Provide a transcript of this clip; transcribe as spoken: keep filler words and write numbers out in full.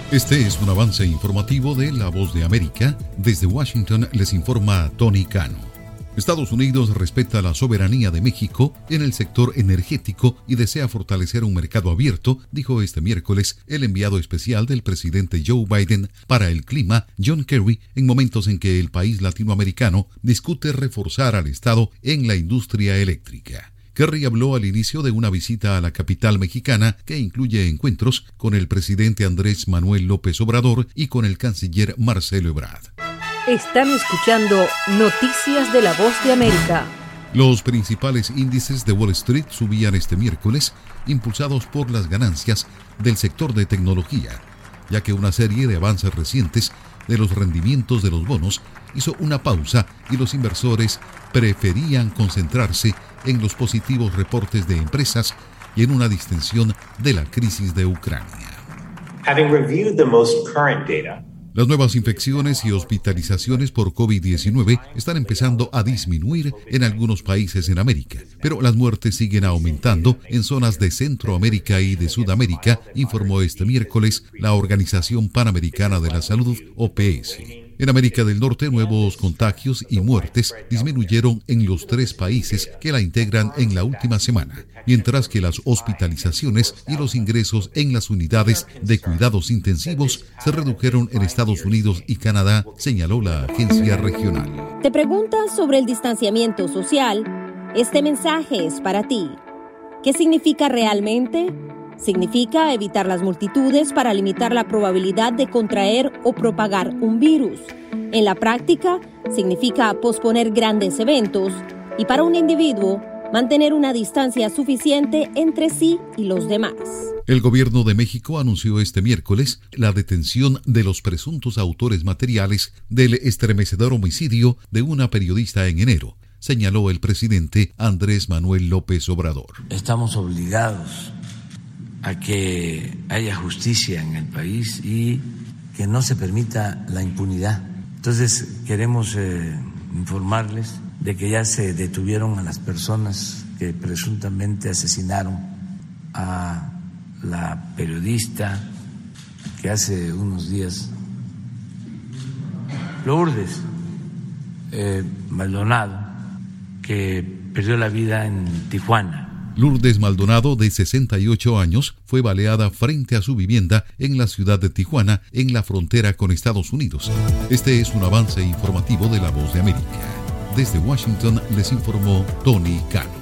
Este es un avance informativo de La Voz de América. Desde Washington les informa Tony Cano. Estados Unidos respeta la soberanía de México en el sector energético y desea fortalecer un mercado abierto, dijo este miércoles el enviado especial del presidente Joe Biden para el clima, John Kerry, en momentos en que el país latinoamericano discute reforzar al Estado en la industria eléctrica. Kerry habló al inicio de una visita a la capital mexicana que incluye encuentros con el presidente Andrés Manuel López Obrador y con el canciller Marcelo Ebrard. Están escuchando Noticias de La Voz de América. Los principales índices de Wall Street subían este miércoles, impulsados por las ganancias del sector de tecnología, ya que una serie de avances recientes de los rendimientos de los bonos hizo una pausa y los inversores preferían concentrarse en los positivos reportes de empresas y en una distensión de la crisis de Ucrania. Having reviewed the most current data, Las nuevas infecciones y hospitalizaciones por COVID diecinueve están empezando a disminuir en algunos países en América, pero las muertes siguen aumentando en zonas de Centroamérica y de Sudamérica, informó este miércoles la Organización Panamericana de la Salud, O P S. En América del Norte, nuevos contagios y muertes disminuyeron en los tres países que la integran en la última semana, mientras que las hospitalizaciones y los ingresos en las unidades de cuidados intensivos se redujeron en Estados Unidos y Canadá, señaló la agencia regional. ¿Te preguntas sobre el distanciamiento social? Este mensaje es para ti. ¿Qué significa realmente? Significa evitar las multitudes para limitar la probabilidad de contraer o propagar un virus. En la práctica, significa posponer grandes eventos y para un individuo, mantener una distancia suficiente entre sí y los demás. El gobierno de México anunció este miércoles la detención de los presuntos autores materiales del estremecedor homicidio de una periodista en enero, señaló el presidente Andrés Manuel López Obrador. Estamos obligados a que haya justicia en el país y que no se permita la impunidad. Entonces queremos eh, informarles de que ya se detuvieron a las personas que presuntamente asesinaron a la periodista que hace unos días, Lourdes eh, Maldonado, que perdió la vida en Tijuana. Lourdes Maldonado, de sesenta y ocho años, fue baleada frente a su vivienda en la ciudad de Tijuana, en la frontera con Estados Unidos. Este es un avance informativo de La Voz de América. Desde Washington les informó Tony Cano.